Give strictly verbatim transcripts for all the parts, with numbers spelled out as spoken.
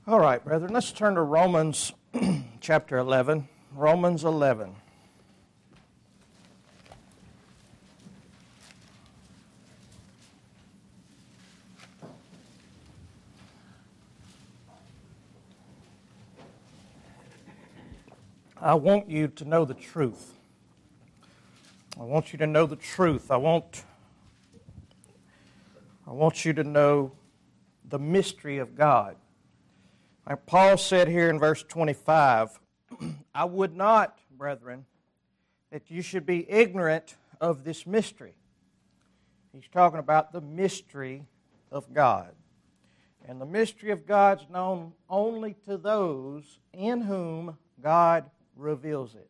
All right, brethren, let's turn to Romans chapter eleven. Romans eleven. I want you to know the truth. I want you to know the truth. I want, I want you to know the mystery of God. Like Paul said here in verse twenty-five, I would not, brethren, that you should be ignorant of this mystery. He's talking about the mystery of God. And the mystery of God is known only to those in whom God reveals it.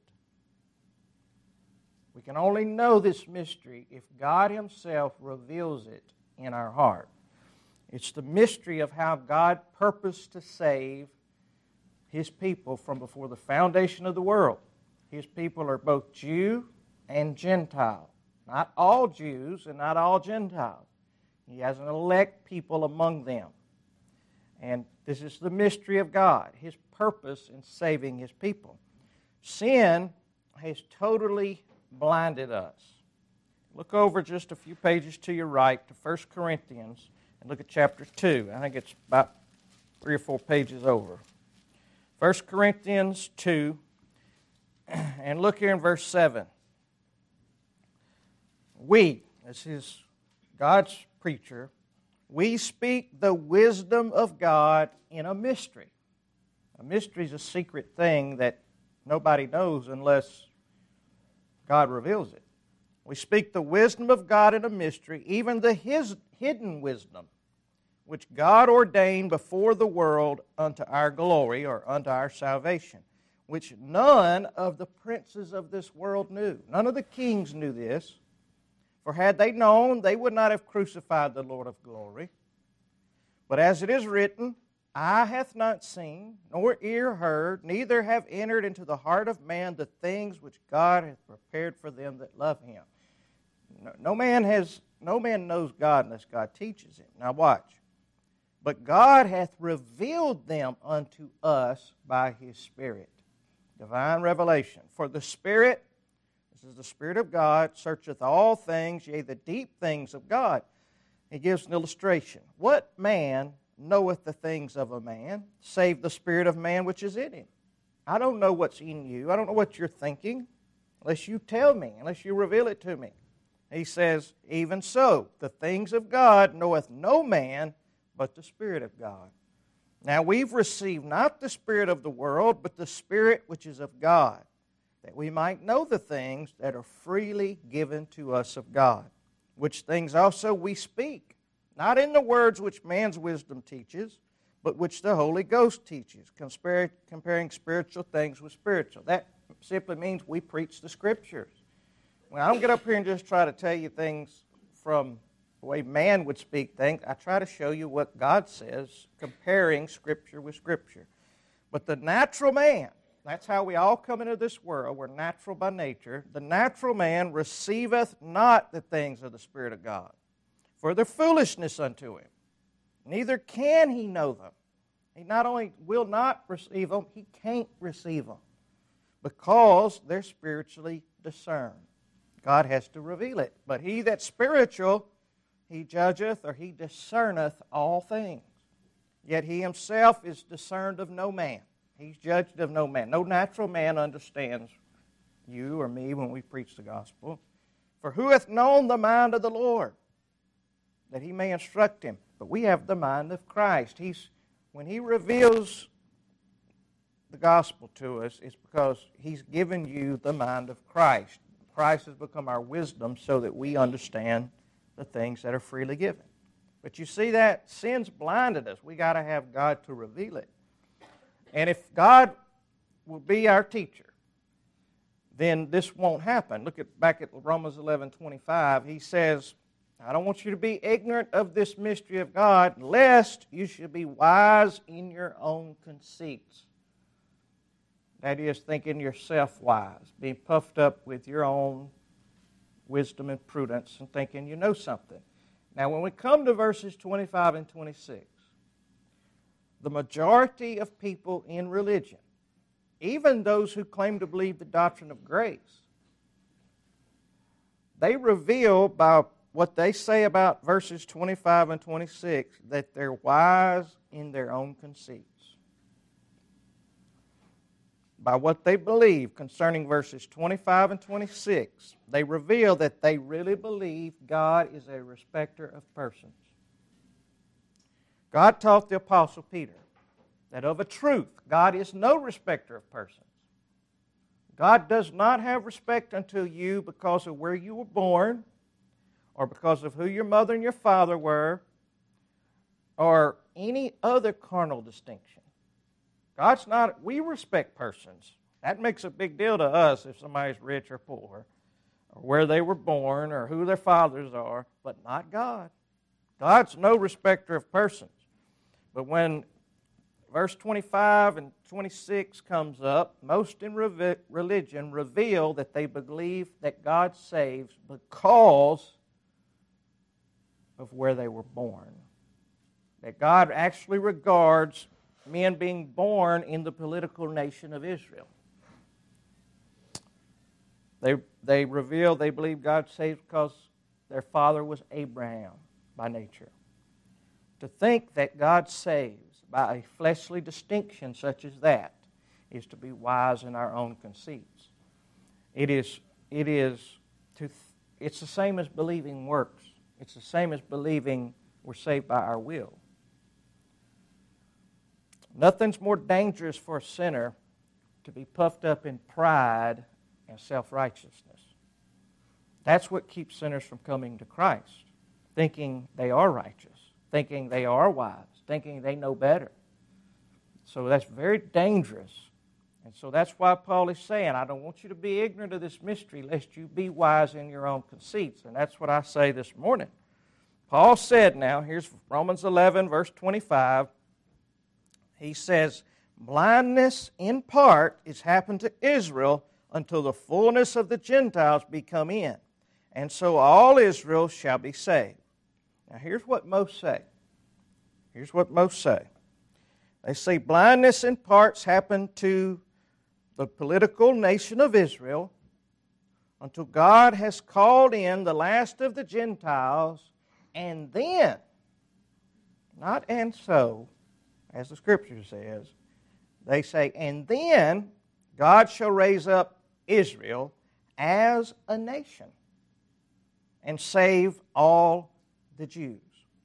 We can only know this mystery if God Himself reveals it in our heart. It's the mystery of how God purposed to save His people from before the foundation of the world. His people are both Jew and Gentile. Not all Jews and not all Gentiles. He has an elect people among them. And this is the mystery of God, His purpose in saving His people. Sin has totally blinded us. Look over just a few pages to your right to First Corinthians and look at chapter two. I think it's about three or four pages over. First Corinthians two, and look here in verse seven. We, this is God's preacher, we speak the wisdom of God in a mystery. A mystery is a secret thing that nobody knows unless God reveals it. We speak the wisdom of God in a mystery, even the His hidden wisdom, which God ordained before the world unto our glory, or unto our salvation, which none of the princes of this world knew. None of the kings knew this, for had they known, they would not have crucified the Lord of glory. But as it is written, eye hath not seen, nor ear heard, neither have entered into the heart of man the things which God hath prepared for them that love Him. No, no man has, no man knows God unless God teaches him. Now watch. But God hath revealed them unto us by His Spirit. Divine revelation. For the Spirit, this is the Spirit of God, searcheth all things, yea, the deep things of God. He gives an illustration. What man knoweth the things of a man, save the spirit of man which is in him? I don't know what's in you. I don't know what you're thinking, unless you tell me, unless you reveal it to me. He says, even so, the things of God knoweth no man but the Spirit of God. Now we've received not the spirit of the world, but the Spirit which is of God, that we might know the things that are freely given to us of God, which things also we speak, not in the words which man's wisdom teaches, but which the Holy Ghost teaches, comparing spiritual things with spiritual. That simply means we preach the Scriptures. When I don't get up here and just try to tell you things from the way man would speak things, I try to show you what God says, comparing Scripture with Scripture. But the natural man, that's how we all come into this world. We're natural by nature. The natural man receiveth not the things of the Spirit of God, for they're foolishness unto him. Neither can he know them. He not only will not receive them, he can't receive them, because they're spiritually discerned. God has to reveal it. But he that's spiritual, he judgeth, or he discerneth all things. Yet he himself is discerned of no man. He's judged of no man. No natural man understands you or me when we preach the gospel. For who hath known the mind of the Lord, that he may instruct him? But we have the mind of Christ. He's, when he reveals the gospel to us, it's because he's given you the mind of Christ. Christ has become our wisdom so that we understand the things that are freely given. But you see that sin's blinded us. We got to have God to reveal it. And if God will be our teacher, then this won't happen. Look at back at Romans eleven twenty-five. He says, I don't want you to be ignorant of this mystery of God, lest you should be wise in your own conceits. That is, thinking yourself wise, being puffed up with your own wisdom and prudence and thinking you know something. Now, when we come to verses twenty-five and twenty-six, the majority of people in religion, even those who claim to believe the doctrine of grace, they reveal by what they say about verses twenty-five and twenty-six that they're wise in their own conceits. By what they believe concerning verses twenty-five and twenty-six, they reveal that they really believe God is a respecter of persons. God taught the Apostle Peter that of a truth, God is no respecter of persons. God does not have respect unto you because of where you were born, or because of who your mother and your father were, or any other carnal distinction. God's not, we respect persons. That makes a big deal to us if somebody's rich or poor, or where they were born, or who their fathers are, but not God. God's no respecter of persons. But when verse twenty-five and twenty-six comes up, most in re- religion reveal that they believe that God saves because of where they were born. That God actually regards men being born in the political nation of Israel. They, they reveal they believe God saves because their father was Abraham by nature. To think that God saves by a fleshly distinction such as that is to be wise in our own conceits. It is, it is to, it's the same as believing works. It's the same as believing we're saved by our will. Nothing's more dangerous for a sinner to be puffed up in pride and self-righteousness. That's what keeps sinners from coming to Christ, thinking they are righteous, thinking they are wise, thinking they know better. So that's very dangerous. And so that's why Paul is saying, I don't want you to be ignorant of this mystery, lest you be wise in your own conceits. And that's what I say this morning. Paul said now, here's Romans eleven, verse twenty-five. He says, blindness in part is happened to Israel until the fullness of the Gentiles be come in. And so all Israel shall be saved. Now here's what most say. Here's what most say. They say blindness in parts happened to the political nation of Israel until God has called in the last of the Gentiles, and then, not and so, as the Scripture says, they say, and then God shall raise up Israel as a nation and save all the Jews,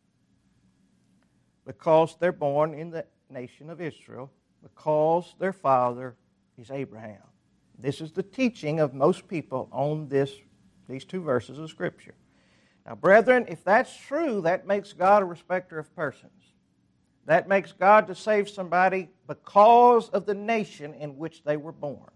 because they're born in the nation of Israel, because their father is Abraham. This is the teaching of most people on this, these two verses of Scripture. Now, brethren, if that's true, that makes God a respecter of persons. That makes God to save somebody because of the nation in which they were born.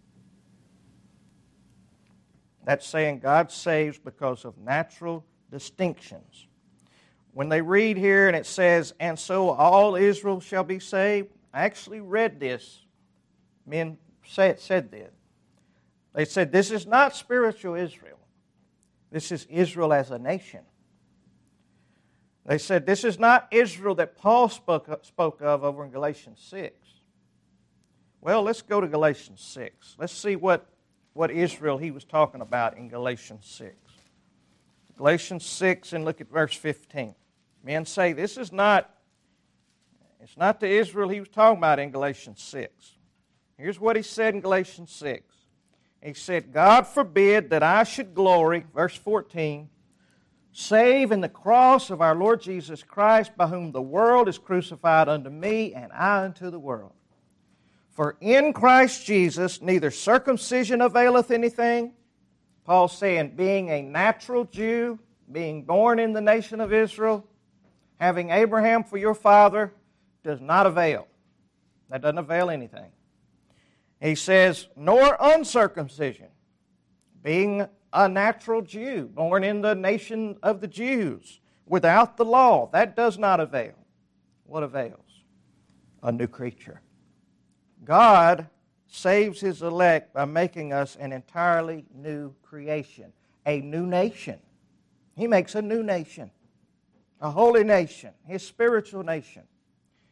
That's saying God saves because of natural distinctions. When they read here and it says, and so all Israel shall be saved, I actually read this. Men said, said this. They said, this is not spiritual Israel. This is Israel as a nation. They said, this is not Israel that Paul spoke, spoke of over in Galatians six. Well, let's go to Galatians six. Let's see what, what Israel he was talking about in Galatians six. Galatians six, and look at verse fifteen. Men say, this is not, it's not the Israel he was talking about in Galatians six. Here's what he said in Galatians six. He said, God forbid that I should glory, verse fourteen, save in the cross of our Lord Jesus Christ, by whom the world is crucified unto me, and I unto the world. For in Christ Jesus neither circumcision availeth anything. Paul's saying, being a natural Jew, being born in the nation of Israel, having Abraham for your father, does not avail. That doesn't avail anything. He says, nor uncircumcision, being a natural Jew, born in the nation of the Jews, without the law, that does not avail. What avails? A new creature. God saves His elect by making us an entirely new creation, a new nation. He makes a new nation, a holy nation, His spiritual nation.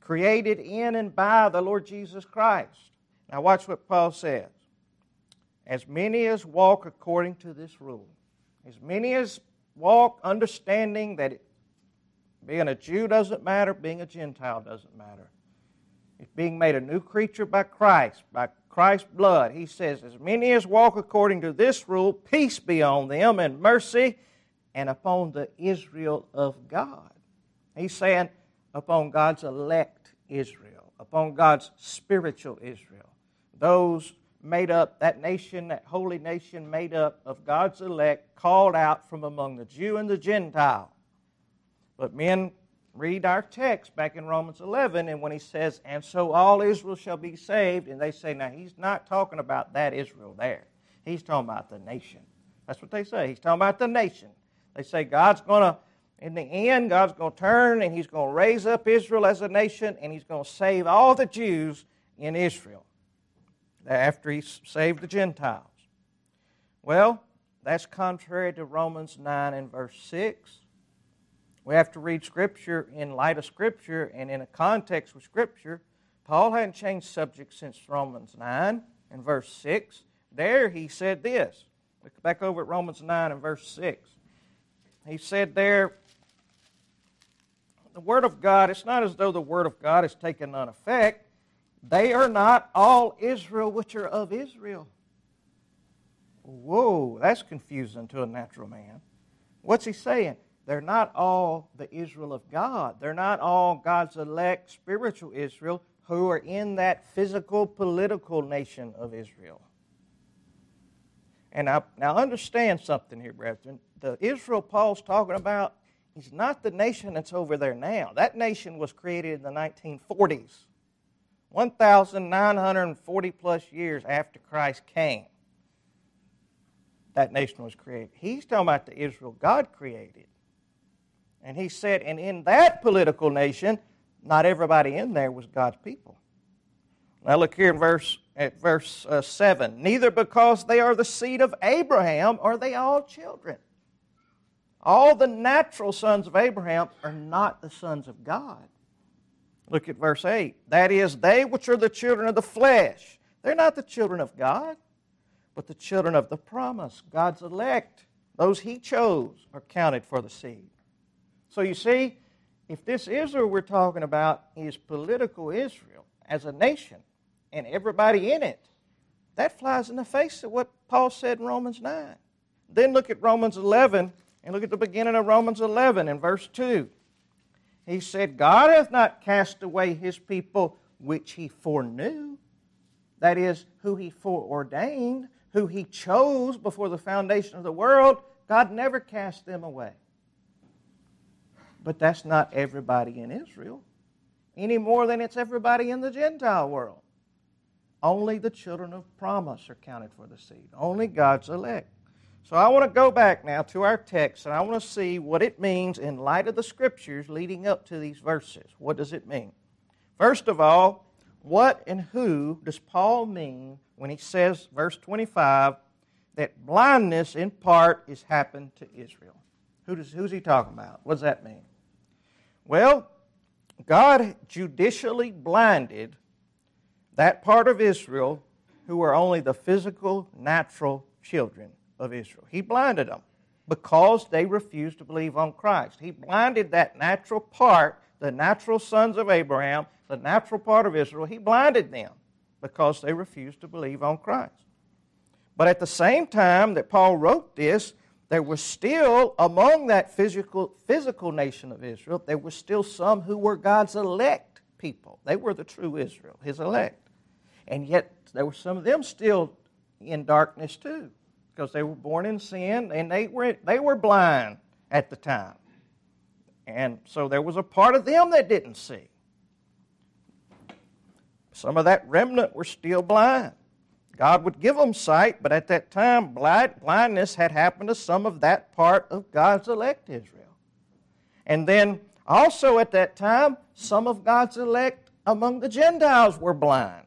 created in and by the Lord Jesus Christ. Now watch what Paul says. As many as walk according to this rule. As many as walk understanding that it, being a Jew doesn't matter, being a Gentile doesn't matter. It's being made a new creature by Christ, by Christ's blood. He says, as many as walk according to this rule, peace be on them and mercy, and upon the Israel of God. He's saying, upon God's elect Israel, upon God's spiritual Israel. Those made up, that nation, that holy nation made up of God's elect, called out from among the Jew and the Gentile. But men read our text back in Romans eleven, and when he says, and so all Israel shall be saved, and they say, now he's not talking about that Israel there. He's talking about the nation. That's what they say. He's talking about the nation. They say God's going to, in the end, God's going to turn and He's going to raise up Israel as a nation, and He's going to save all the Jews in Israel after He saved the Gentiles. Well, that's contrary to Romans nine and verse six. We have to read Scripture in light of Scripture and in a context with Scripture. Paul hadn't changed subject since Romans nine and verse six. There he said this. Look back over at Romans nine and verse six. He said there, the Word of God, it's not as though the Word of God has taken none effect. They are not all Israel which are of Israel. Whoa, that's confusing to a natural man. What's he saying? They're not all the Israel of God. They're not all God's elect spiritual Israel who are in that physical, political nation of Israel. And now, now understand something here, brethren. The Israel Paul's talking about is not the nation that's over there now. That nation was created in the nineteen forties. one thousand nine hundred forty plus years after Christ came. That nation was created. He's talking about the Israel God created. And he said, and in that political nation, not everybody in there was God's people. Now look here in verse, at verse uh, seven. Neither because they are the seed of Abraham are they all children. All the natural sons of Abraham are not the sons of God. Look at verse eight. That is, they which are the children of the flesh. They're not the children of God, but the children of the promise. God's elect, those He chose, are counted for the seed. So you see, if this Israel we're talking about is political Israel as a nation and everybody in it, that flies in the face of what Paul said in Romans nine. Then look at Romans eleven and look at the beginning of Romans eleven in verse two. He said, God hath not cast away His people which He foreknew. That is, who He foreordained, who He chose before the foundation of the world. God never cast them away. But that's not everybody in Israel, any more than it's everybody in the Gentile world. Only the children of promise are counted for the seed. Only God's elect. So I want to go back now to our text, and I want to see what it means in light of the Scriptures leading up to these verses. What does it mean? First of all, what and who does Paul mean when he says, verse twenty-five, that blindness in part is happened to Israel? Who does, who's he talking about? What does that mean? Well, God judicially blinded that part of Israel who were only the physical, natural children of Israel. He blinded them because they refused to believe on Christ. He blinded that natural part, the natural sons of Abraham, the natural part of Israel. He blinded them because they refused to believe on Christ. But at the same time that Paul wrote this, there was still, among that physical, physical nation of Israel, there was still some who were God's elect people. They were the true Israel, His elect. And yet there were some of them still in darkness too, because they were born in sin and they were, they were blind at the time. And so there was a part of them that didn't see. Some of that remnant were still blind. God would give them sight, but at that time, blind, blindness had happened to some of that part of God's elect Israel. And then also at that time, some of God's elect among the Gentiles were blind.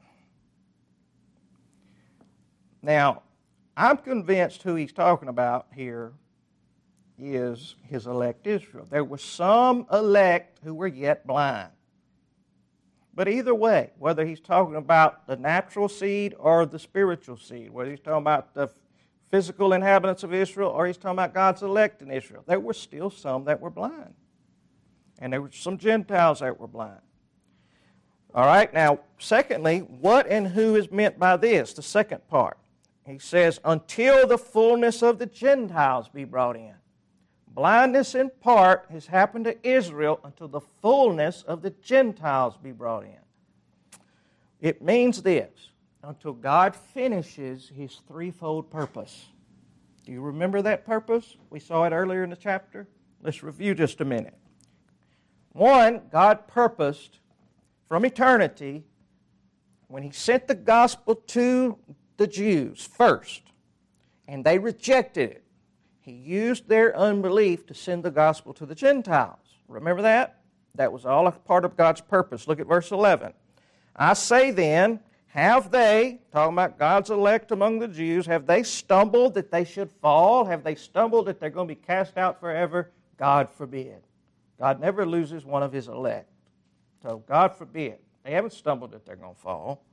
Now, I'm convinced who he's talking about here is His elect Israel. There were some elect who were yet blind. But either way, whether he's talking about the natural seed or the spiritual seed, whether he's talking about the physical inhabitants of Israel or he's talking about God's elect in Israel, there were still some that were blind. And there were some Gentiles that were blind. All right, now, secondly, what and who is meant by this? The second part. He says, until the fullness of the Gentiles be brought in. Blindness in part has happened to Israel until the fullness of the Gentiles be brought in. It means this, until God finishes His threefold purpose. Do you remember that purpose? We saw it earlier in the chapter. Let's review just a minute. One, God purposed from eternity when He sent the gospel to the Jews first, and they rejected it. He used their unbelief to send the gospel to the Gentiles. Remember that? That was all a part of God's purpose. Look at verse eleven. I say then, have they, talking about God's elect among the Jews, have they stumbled that they should fall? Have they stumbled that they're going to be cast out forever? God forbid. God never loses one of His elect. So God forbid. They haven't stumbled that they're going to fall.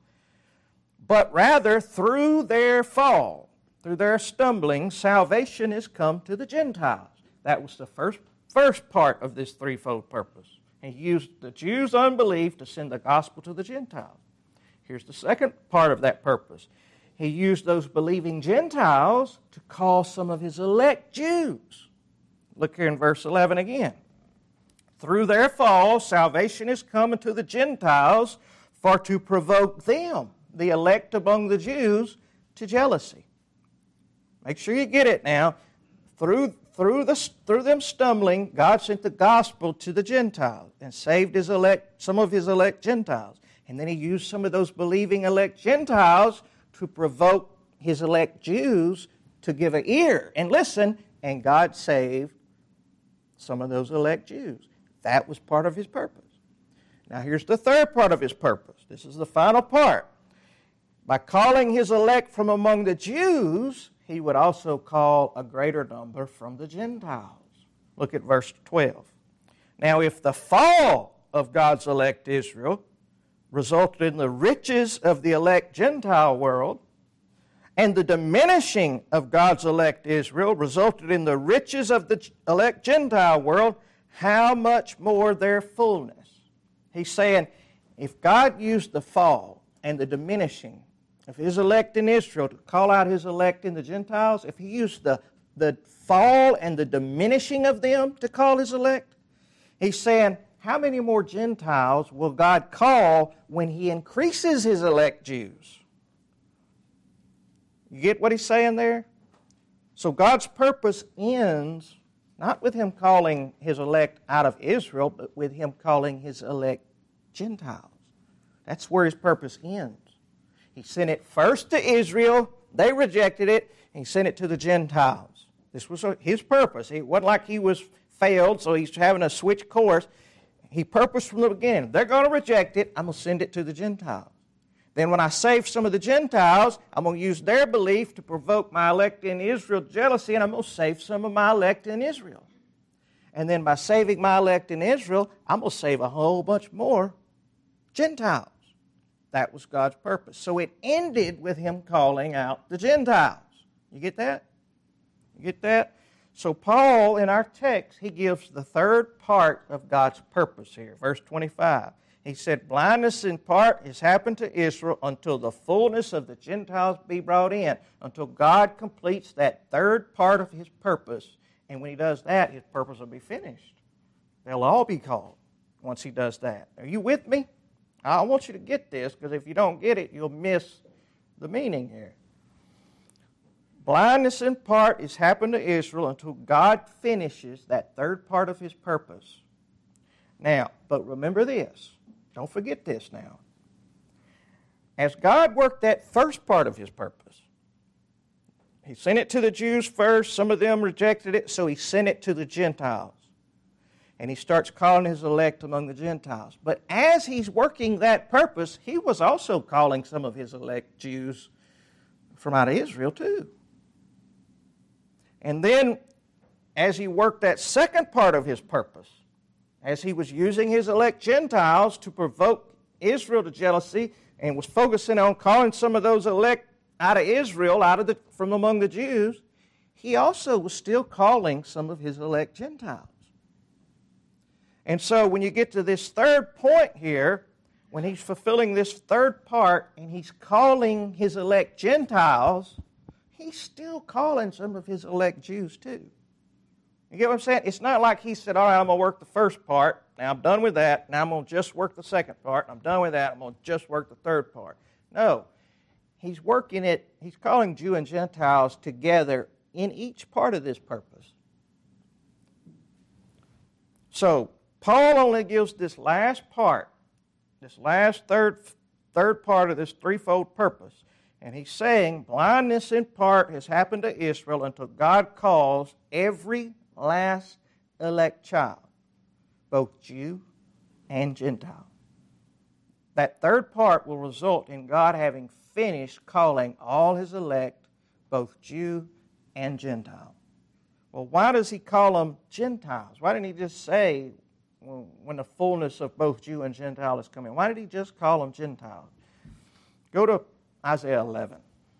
But rather, through their fall, through their stumbling, salvation is come to the Gentiles. That was the first, first part of this threefold purpose. He used the Jews' unbelief to send the gospel to the Gentiles. Here's the second part of that purpose. He used those believing Gentiles to call some of His elect Jews. Look here in verse eleven again. Through their fall, salvation is come unto the Gentiles for to provoke them, the elect among the Jews, to jealousy. Make sure you get it now. Through, through, the, through them stumbling, God sent the gospel to the Gentiles and saved His elect, some of His elect Gentiles. And then He used some of those believing elect Gentiles to provoke His elect Jews to give an ear and listen, and God saved some of those elect Jews. That was part of His purpose. Now here's the third part of His purpose. This is the final part. By calling His elect from among the Jews, He would also call a greater number from the Gentiles. Look at verse twelve. Now if the fall of God's elect Israel resulted in the riches of the elect Gentile world, and the diminishing of God's elect Israel resulted in the riches of the elect Gentile world, how much more their fullness? He's saying, if God used the fall and the diminishing of His elect in Israel to call out His elect in the Gentiles, if He used the, the fall and the diminishing of them to call His elect, He's saying, how many more Gentiles will God call when He increases His elect Jews? You get what He's saying there? So God's purpose ends not with Him calling His elect out of Israel, but with Him calling His elect Gentiles. That's where His purpose ends. He sent it first to Israel. They rejected it. And He sent it to the Gentiles. This was His purpose. It wasn't like He was failed, so He's having to switch course. He purposed from the beginning. They're going to reject it. I'm going to send it to the Gentiles. Then when I save some of the Gentiles, I'm going to use their belief to provoke my elect in Israel jealousy, and I'm going to save some of my elect in Israel. And then by saving my elect in Israel, I'm going to save a whole bunch more Gentiles. That was God's purpose. So it ended with Him calling out the Gentiles. You get that? You get that? So Paul, in our text, he gives the third part of God's purpose here. Verse twenty-five. He said, blindness in part has happened to Israel until the fullness of the Gentiles be brought in, until God completes that third part of His purpose. And when He does that, His purpose will be finished. They'll all be called once He does that. Are you with me? I want you to get this, because if you don't get it, you'll miss the meaning here. Blindness in part has happened to Israel until God finishes that third part of His purpose. Now, but remember this. Don't forget this now. As God worked that first part of His purpose, He sent it to the Jews first. Some of them rejected it, so He sent it to the Gentiles. And He starts calling His elect among the Gentiles. But as He's working that purpose, He was also calling some of His elect Jews from out of Israel too. And then, as He worked that second part of His purpose, as He was using His elect Gentiles to provoke Israel to jealousy and was focusing on calling some of those elect out of Israel, out of the, from among the Jews, he also was still calling some of his elect Gentiles. And so when you get to this third point here, when he's fulfilling this third part and he's calling his elect Gentiles, he's still calling some of his elect Jews too. You get what I'm saying? It's not like he said, all right, I'm going to work the first part, now I'm done with that, now I'm going to just work the second part, I'm done with that, I'm going to just work the third part. No, he's working it, he's calling Jew and Gentiles together in each part of this purpose. So, Paul only gives this last part, this last third, third part of this threefold purpose. And he's saying blindness in part has happened to Israel until God calls every last elect child, both Jew and Gentile. That third part will result in God having finished calling all his elect, both Jew and Gentile. Well, why does he call them Gentiles? Why didn't he just say, when the fullness of both Jew and Gentile is coming? Why did he just call them Gentiles? Go to Isaiah eleven.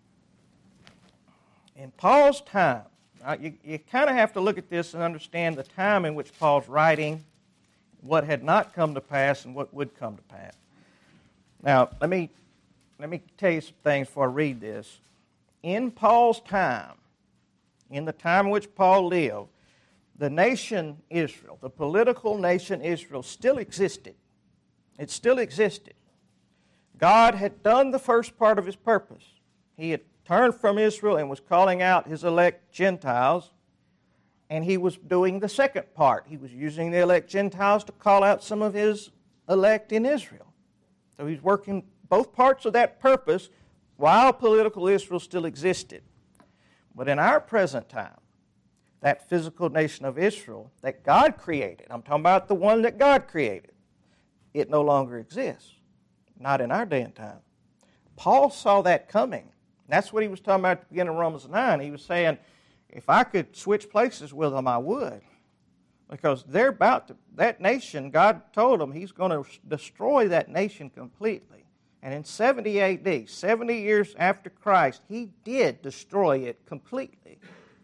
In Paul's time, uh, you, you kind of have to look at this and understand the time in which Paul's writing, what had not come to pass and what would come to pass. Now, let me, let me tell you some things before I read this. In Paul's time, in the time in which Paul lived, the nation Israel, the political nation Israel, still existed. It still existed. God had done the first part of his purpose. He had turned from Israel and was calling out his elect Gentiles, and he was doing the second part. He was using the elect Gentiles to call out some of his elect in Israel. So he's working both parts of that purpose while political Israel still existed. But in our present time, that physical nation of Israel that God created, I'm talking about the one that God created, it no longer exists. Not in our day and time. Paul saw that coming. That's what he was talking about at the beginning of Romans nine. He was saying, if I could switch places with them, I would. Because they're about to, that nation, God told them he's going to destroy that nation completely. And in seventy A D, seventy years after Christ, he did destroy it completely.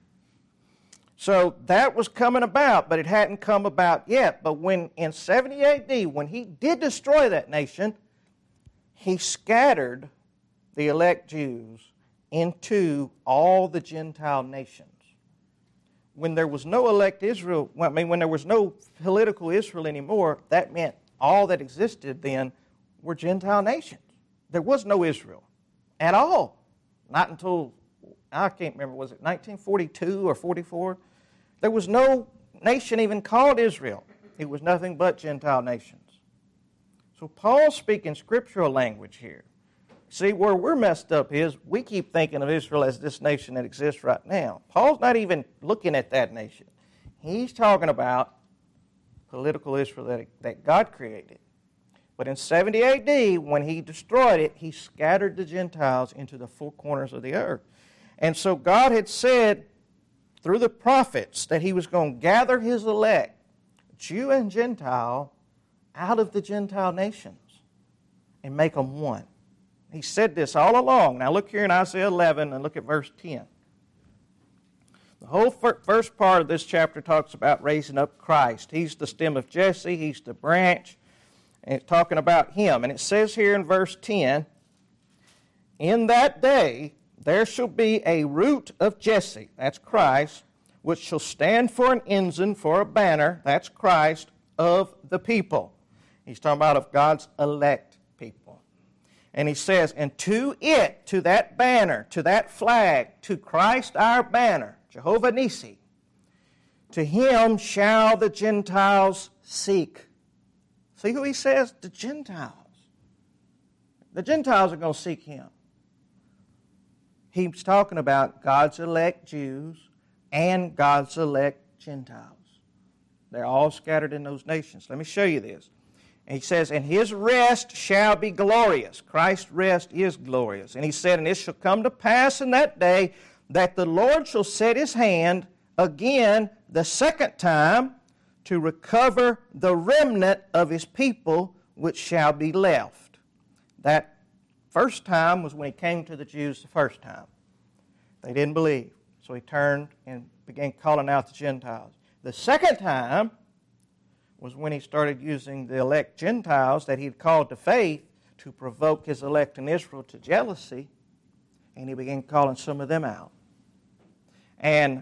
So that was coming about, but it hadn't come about yet. But when in seventy A D, when he did destroy that nation, he scattered the elect Jews into all the Gentile nations. When there was no elect Israel, I mean, when there was no political Israel anymore, that meant all that existed then were Gentile nations. There was no Israel at all. Not until, I can't remember, was it nineteen forty-two or forty-four? There was no nation even called Israel. It was nothing but Gentile nations. So Paul's speaking scriptural language here. See, where we're messed up is we keep thinking of Israel as this nation that exists right now. Paul's not even looking at that nation. He's talking about political Israel that, that God created. But in seventy A D, when he destroyed it, he scattered the Gentiles into the four corners of the earth. And so God had said through the prophets that he was going to gather his elect, Jew and Gentile, out of the Gentile nations and make them one. He said this all along. Now look here in Isaiah eleven and look at verse ten. The whole first part of this chapter talks about raising up Christ. He's the stem of Jesse. He's the branch. And it's talking about him. And it says here in verse ten, in that day there shall be a root of Jesse, that's Christ, which shall stand for an ensign, for a banner, that's Christ, of the people. He's talking about of God's elect people. And he says, and to it, to that banner, to that flag, to Christ our banner, Jehovah Nissi, to him shall the Gentiles seek. See who he says? The Gentiles. The Gentiles are going to seek him. He's talking about God's elect Jews and God's elect Gentiles. They're all scattered in those nations. Let me show you this. And he says, and his rest shall be glorious. Christ's rest is glorious. And he said, and it shall come to pass in that day that the Lord shall set his hand again the second time to recover the remnant of his people which shall be left. That first time was when he came to the Jews the first time. They didn't believe, so he turned and began calling out the Gentiles. The second time was when he started using the elect Gentiles that he had called to faith to provoke his elect in Israel to jealousy, and he began calling some of them out. And,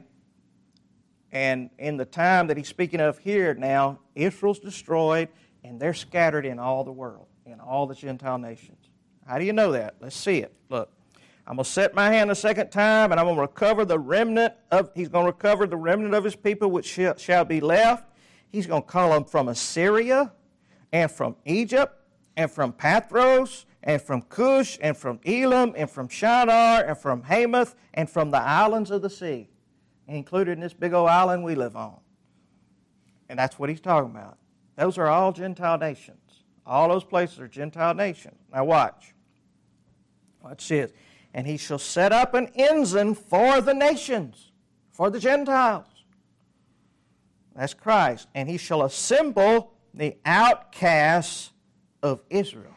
and in the time that he's speaking of here now, Israel's destroyed, and they're scattered in all the world, in all the Gentile nations. How do you know that? Let's see it. Look, I'm going to set my hand a second time, and I'm going to recover the remnant of, he's going to recover the remnant of his people, which shall, shall be left. He's going to call them from Assyria, and from Egypt, and from Pathros, and from Cush, and from Elam, and from Shinar, and from Hamath, and from the islands of the sea, included in this big old island we live on. And that's what he's talking about. Those are all Gentile nations. All those places are Gentile nations. Now watch. Watch this. And he shall set up an ensign for the nations, for the Gentiles. That's Christ. And he shall assemble the outcasts of Israel.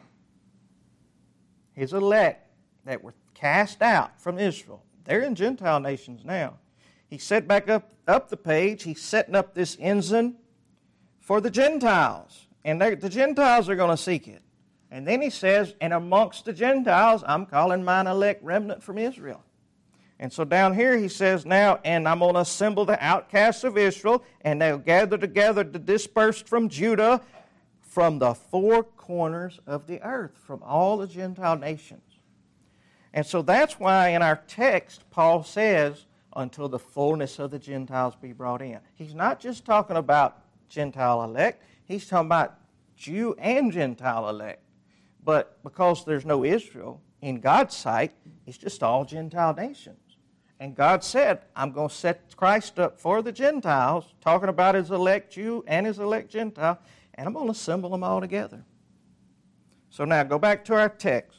His elect that were cast out from Israel. They're in Gentile nations now. He set back up, up the page. He's setting up this ensign for the Gentiles. And the Gentiles are going to seek it. And then he says, and amongst the Gentiles, I'm calling mine elect remnant from Israel. And so down here he says now, and I'm going to assemble the outcasts of Israel, and they'll gather together the dispersed from Judah, from the four corners of the earth, from all the Gentile nations. And so that's why in our text Paul says, until the fullness of the Gentiles be brought in. He's not just talking about Gentile elect, he's talking about Jew and Gentile elect. But because there's no Israel, in God's sight, it's just all Gentile nations. And God said, I'm going to set Christ up for the Gentiles, talking about his elect Jew and his elect Gentile, and I'm going to assemble them all together. So now go back to our text.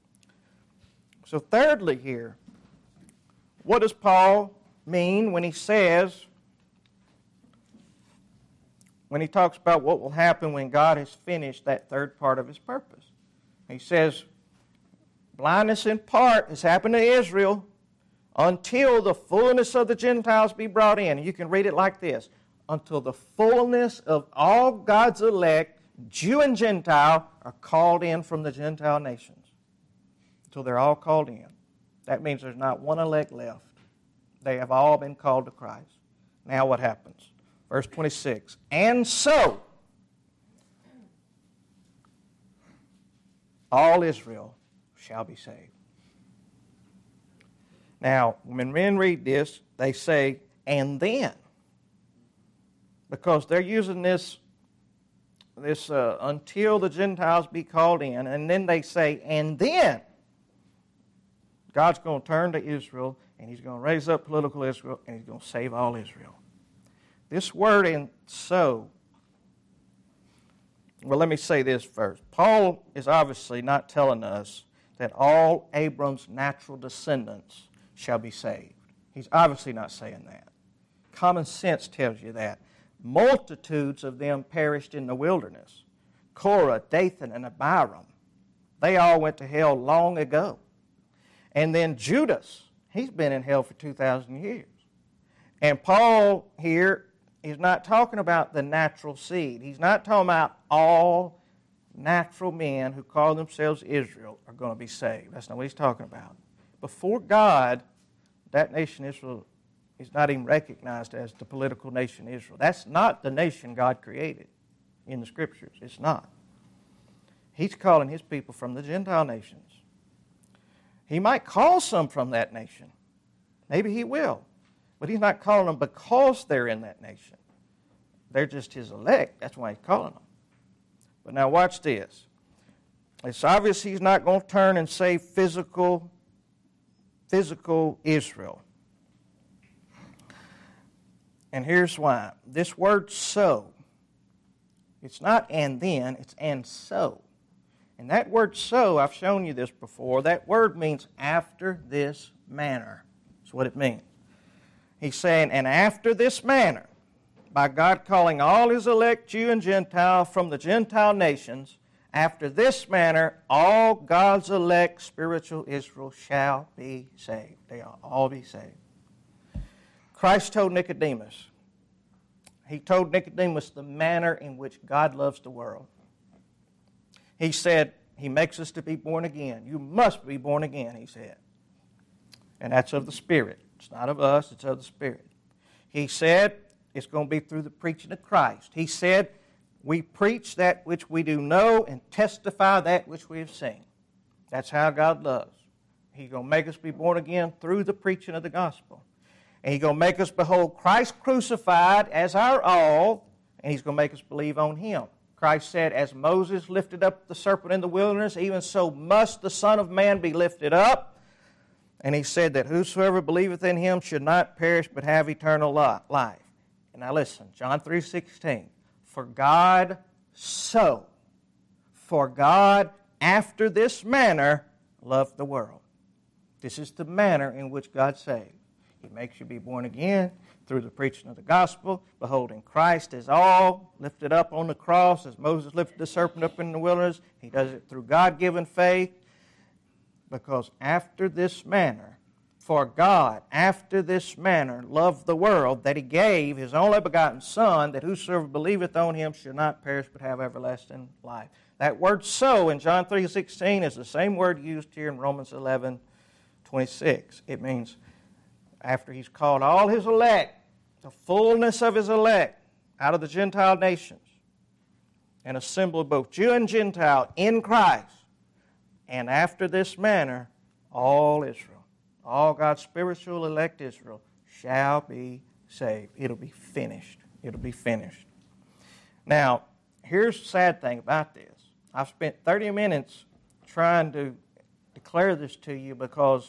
So thirdly here, what does Paul mean when he says, when he talks about what will happen when God has finished that third part of his purpose? He says, blindness in part has happened to Israel until the fullness of the Gentiles be brought in. You can read it like this. Until the fullness of all God's elect, Jew and Gentile, are called in from the Gentile nations. Until they're all called in. That means there's not one elect left. They have all been called to Christ. Now what happens? Verse twenty-six. And so, all Israel shall be saved. Now, when men read this, they say, and then. Because they're using this, this uh, until the Gentiles be called in, and then they say, and then God's going to turn to Israel, and he's going to raise up political Israel, and he's going to save all Israel. This word "and so," well, let me say this first. Paul is obviously not telling us that all Abram's natural descendants shall be saved. He's obviously not saying that. Common sense tells you that. Multitudes of them perished in the wilderness. Korah, Dathan, and Abiram. They all went to hell long ago. And then Judas, he's been in hell for two thousand years. And Paul here is not talking about the natural seed. He's not talking about all natural men who call themselves Israel are going to be saved. That's not what he's talking about. Before God, that nation Israel is not even recognized as the political nation Israel. That's not the nation God created in the Scriptures. It's not. He's calling his people from the Gentile nations. He might call some from that nation. Maybe he will. But he's not calling them because they're in that nation. They're just his elect. That's why he's calling them. But now watch this. It's obvious he's not going to turn and save physical, physical Israel. And here's why. This word so, it's not and then, it's and so. And that word so, I've shown you this before, that word means after this manner. That's what it means. He's saying, and after this manner, by God calling all his elect Jew and Gentile from the Gentile nations, After this manner, all God's elect spiritual Israel shall be saved. They will all be saved. Christ told Nicodemus, He told Nicodemus the manner in which God loves the world. He said, He makes us to be born again. You must be born again, He said. And that's of the Spirit. It's not of us, it's of the Spirit. He said, it's going to be through the preaching of Christ. He said, we preach that which we do know and testify that which we have seen. That's how God loves. He's going to make us be born again through the preaching of the gospel. And He's going to make us behold Christ crucified as our all, and He's going to make us believe on Him. Christ said, as Moses lifted up the serpent in the wilderness, even so must the Son of Man be lifted up. And He said that whosoever believeth in Him should not perish but have eternal life. And now listen, John three sixteen. For God so, for God after this manner loved the world. This is the manner in which God saved. He makes you be born again through the preaching of the gospel, beholding Christ as all, lifted up on the cross, as Moses lifted the serpent up in the wilderness. He does it through God-given faith, because after this manner, for God, after this manner, loved the world, that He gave His only begotten Son, that whosoever believeth on Him should not perish but have everlasting life. That word so in John three sixteen is the same word used here in Romans eleven twenty-six. It means after He's called all His elect, the fullness of His elect, out of the Gentile nations, and assembled both Jew and Gentile in Christ, and after this manner, all Israel, all God's spiritual elect Israel shall be saved. It'll be finished. It'll be finished. Now, here's the sad thing about this. I've spent thirty minutes trying to declare this to you because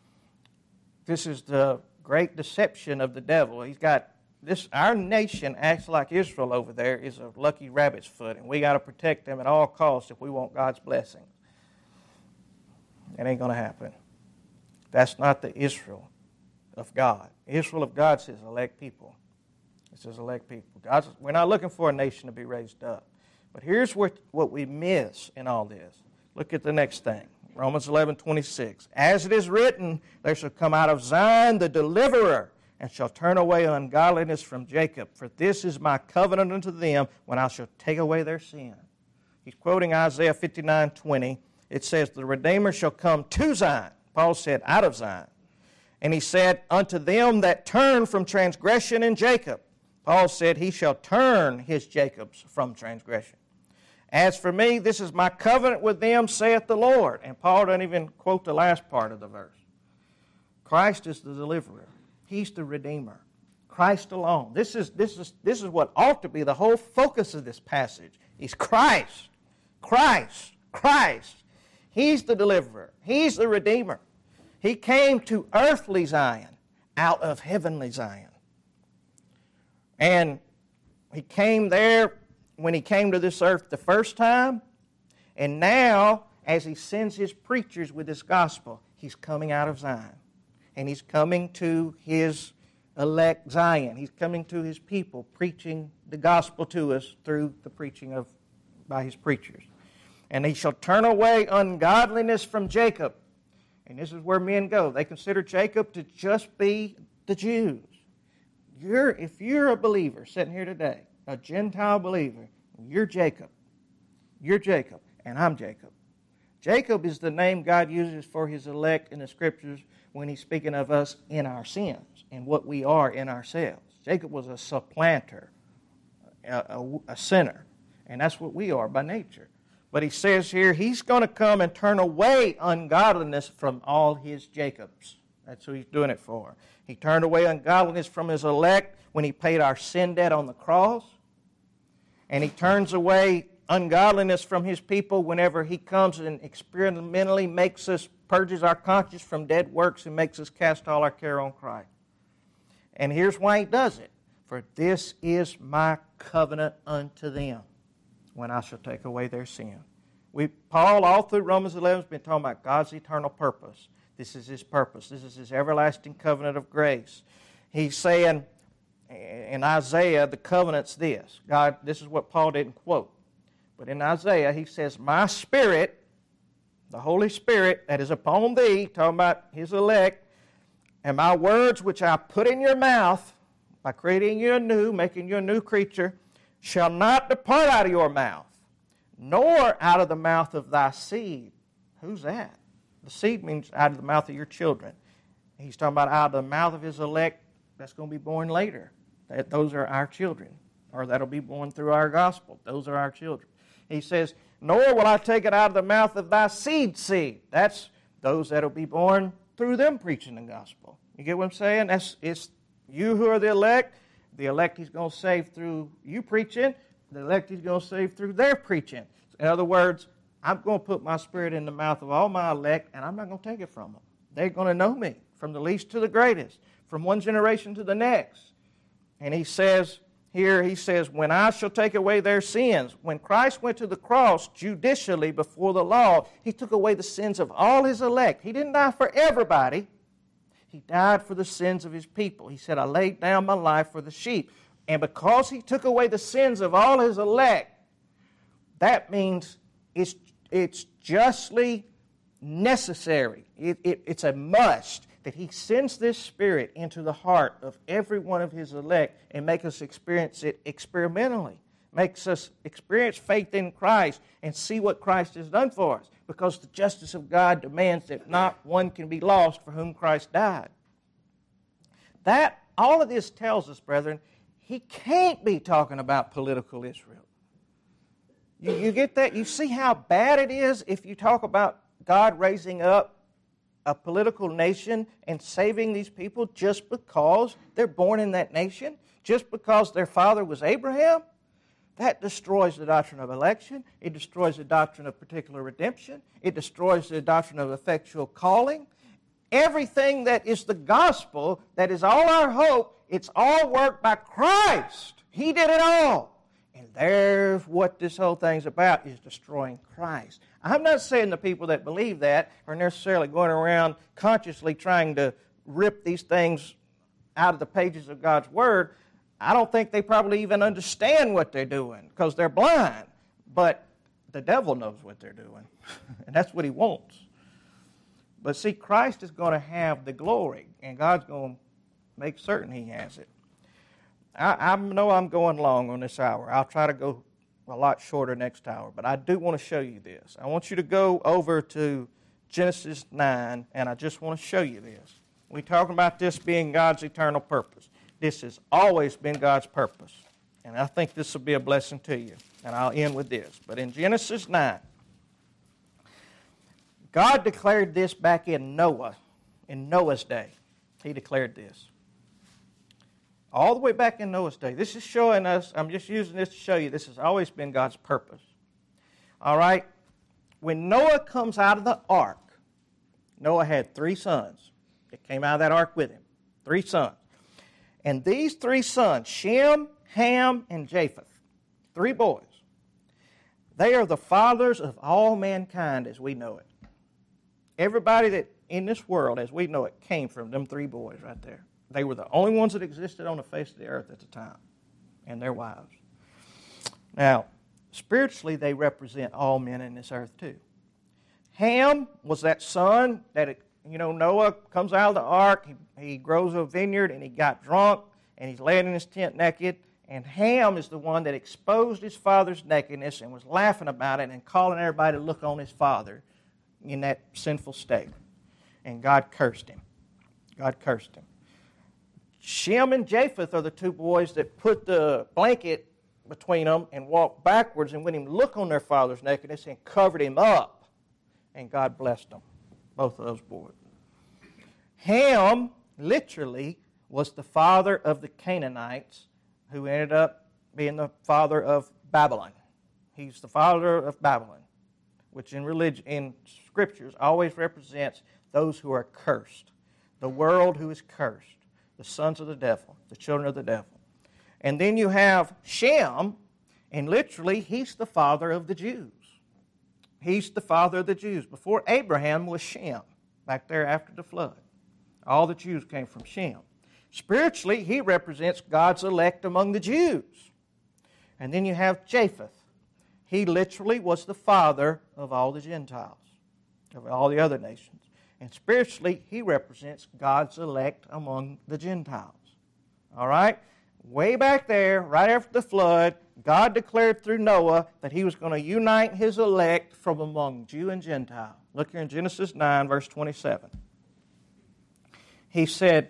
this is the great deception of the devil. He's got this. Our nation acts like Israel over there is a lucky rabbit's foot, and we got to protect them at all costs if we want God's blessing. It ain't going to happen. That's not the Israel of God. Israel of God's His elect people. It's His elect people. God's, we're not looking for a nation to be raised up. But here's what, what we miss in all this. Look at the next thing. Romans eleven twenty-six. As it is written, there shall come out of Zion the deliverer, and shall turn away ungodliness from Jacob. For this is my covenant unto them, when I shall take away their sin. He's quoting Isaiah fifty-nine twenty. It says, the Redeemer shall come to Zion. Paul said, out of Zion. And he said, unto them that turn from transgression in Jacob. Paul said, he shall turn his Jacobs from transgression. As for me, this is my covenant with them, saith the Lord. And Paul doesn't even quote the last part of the verse. Christ is the deliverer. He's the Redeemer. Christ alone. This is, this is, this is what ought to be the whole focus of this passage. He's Christ. Christ. Christ. He's the deliverer. He's the Redeemer. He came to earthly Zion out of heavenly Zion. And He came there when He came to this earth the first time. And now, as He sends His preachers with His gospel, He's coming out of Zion. And He's coming to His elect Zion. He's coming to His people, preaching the gospel to us through the preaching of by His preachers. And He shall turn away ungodliness from Jacob. And this is where men go. They consider Jacob to just be the Jews. You're, if you're a believer sitting here today, a Gentile believer, you're Jacob. You're Jacob, and I'm Jacob. Jacob is the name God uses for His elect in the Scriptures when He's speaking of us in our sins and what we are in ourselves. Jacob was a supplanter, a, a, a sinner, and that's what we are by nature. But he says here, He's going to come and turn away ungodliness from all His Jacobs. That's who He's doing it for. He turned away ungodliness from His elect when He paid our sin debt on the cross. And He turns away ungodliness from His people whenever He comes and experimentally makes us, purges our conscience from dead works and makes us cast all our care on Christ. And here's why He does it. For this is my covenant unto them, when I shall take away their sin. We, Paul, all through Romans eleven, has been talking about God's eternal purpose. This is His purpose. This is His everlasting covenant of grace. He's saying in Isaiah, the covenant's this. God, this is what Paul didn't quote. But in Isaiah, he says, my Spirit, the Holy Spirit that is upon thee, talking about his elect, and my words which I put in your mouth, by creating you anew, making you a new creature, shall not depart out of your mouth, nor out of the mouth of thy seed. Who's that? The seed means out of the mouth of your children. He's talking about out of the mouth of his elect that's going to be born later. That those are our children, or that'll be born through our gospel. Those are our children. He says, nor will I take it out of the mouth of thy seed seed. That's those that'll be born through them preaching the gospel. You get what I'm saying? That's it's you who are the elect. The elect he's going to save through you preaching. The elect he's going to save through their preaching. In other words, I'm going to put my Spirit in the mouth of all my elect, and I'm not going to take it from them. They're going to know me, from the least to the greatest, from one generation to the next. And he says here, he says, when I shall take away their sins. When Christ went to the cross judicially before the law, he took away the sins of all his elect. He didn't die for everybody. He died for the sins of his people. He said, I laid down my life for the sheep. And because he took away the sins of all his elect, that means it's, it's justly necessary. It, it, it's a must that he sends this Spirit into the heart of every one of his elect and make us experience it experimentally. Makes us experience faith in Christ and see what Christ has done for us. Because the justice of God demands that not one can be lost for whom Christ died. That, all of this tells us, brethren, he can't be talking about political Israel. You, you get that? You see how bad it is if you talk about God raising up a political nation and saving these people just because they're born in that nation? Just because their father was Abraham? That destroys the doctrine of election. It destroys the doctrine of particular redemption. It destroys the doctrine of effectual calling. Everything that is the gospel, that is all our hope, it's all worked by Christ. He did it all. And there's what this whole thing's about, is destroying Christ. I'm not saying the people that believe that are necessarily going around consciously trying to rip these things out of the pages of God's Word. I don't think they probably even understand what they're doing because they're blind. But the devil knows what they're doing, and that's what he wants. But see, Christ is going to have the glory, and God's going to make certain he has it. I, I know I'm going long on this hour. I'll try to go a lot shorter next hour, but I do want to show you this. I want you to go over to Genesis nine, and I just want to show you this. We're talking about this being God's eternal purpose. This has always been God's purpose. And I think this will be a blessing to you. And I'll end with this. But in Genesis nine, God declared this back in Noah, in Noah's day. He declared this. All the way back in Noah's day. This is showing us, I'm just using this to show you, this has always been God's purpose. All right? When Noah comes out of the ark, Noah had three sons that came out of that ark with him. Three sons. And these three sons, Shem, Ham, and Japheth, three boys, they are the fathers of all mankind as we know it. Everybody that in this world as we know it came from them three boys right there. They were the only ones that existed on the face of the earth at the time, and their wives. Now, spiritually, they represent all men in this earth too. Ham was that son that it You know, Noah comes out of the ark, he, he grows a vineyard, and he got drunk, and he's laying in his tent naked. And Ham is the one that exposed his father's nakedness and was laughing about it and calling everybody to look on his father in that sinful state. And God cursed him. God cursed him. Shem and Japheth are the two boys that put the blanket between them and walked backwards and wouldn't even look on their father's nakedness and covered him up. And God blessed them. Both of those boys. Ham, literally, was the father of the Canaanites, who ended up being the father of Babylon. He's the father of Babylon, which in religion, in scriptures, always represents those who are cursed. The world who is cursed. The sons of the devil. The children of the devil. And then you have Shem, and literally, he's the father of the Jews. He's the father of the Jews. Before Abraham was Shem, back there after the flood. All the Jews came from Shem. Spiritually, he represents God's elect among the Jews. And then you have Japheth. He literally was the father of all the Gentiles, of all the other nations. And spiritually, He represents God's elect among the Gentiles. All right? Way back there, right after the flood, God declared through Noah that He was going to unite His elect from among Jew and Gentile. Look here in Genesis nine, verse twenty-seven. He said,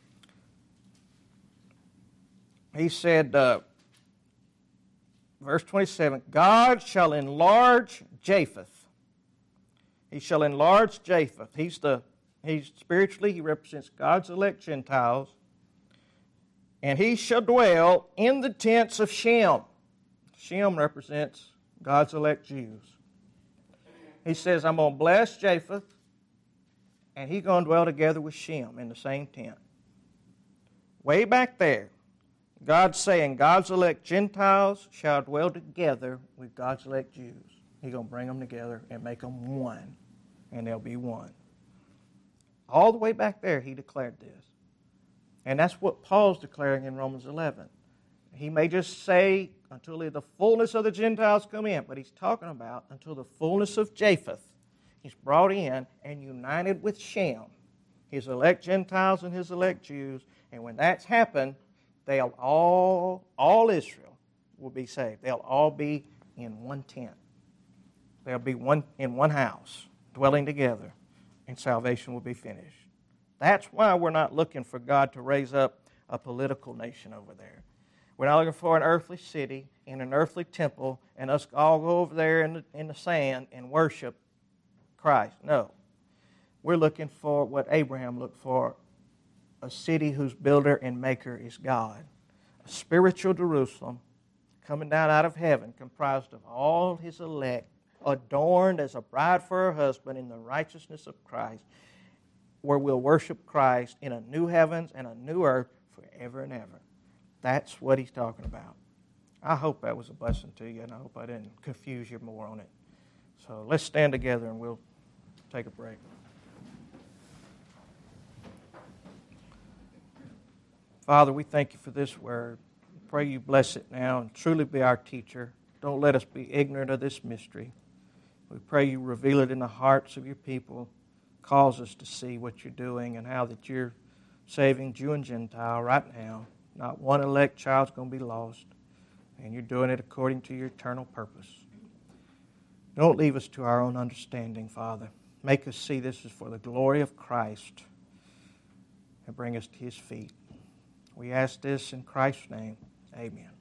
He said, uh, verse twenty-seven, God shall enlarge Japheth. He shall enlarge Japheth. He's the, he's spiritually, he represents God's elect Gentiles. And he shall dwell in the tents of Shem. Shem represents God's elect Jews. He says, I'm going to bless Japheth, and he's going to dwell together with Shem in the same tent. Way back there, God's saying God's elect Gentiles shall dwell together with God's elect Jews. He's going to bring them together and make them one, and they'll be one. All the way back there, he declared this. And that's what Paul's declaring in Romans eleven. He may just say, until the fullness of the Gentiles come in, but he's talking about until the fullness of Japheth is brought in and united with Shem, his elect Gentiles and his elect Jews. And when that's happened, they'll all, all Israel will be saved. They'll all be in one tent. They'll be one in one house, dwelling together, and salvation will be finished. That's why we're not looking for God to raise up a political nation over there. We're not looking for an earthly city in an earthly temple and us all go over there in the, in the sand and worship Christ. No. We're looking for what Abraham looked for, a city whose builder and maker is God. A spiritual Jerusalem coming down out of heaven comprised of all His elect, adorned as a bride for her husband in the righteousness of Christ, where we'll worship Christ in a new heavens and a new earth forever and ever. That's what he's talking about. I hope that was a blessing to you, and I hope I didn't confuse you more on it. So let's stand together and we'll take a break. Father, we thank you for this word. We pray you bless it now and truly be our teacher. Don't let us be ignorant of this mystery. We pray you reveal it in the hearts of your people. Cause us to see what you're doing and how that you're saving Jew and Gentile right now. Not one elect child's going to be lost. And you're doing it according to your eternal purpose. Don't leave us to our own understanding, Father. Make us see this is for the glory of Christ and bring us to His feet. We ask this in Christ's name. Amen.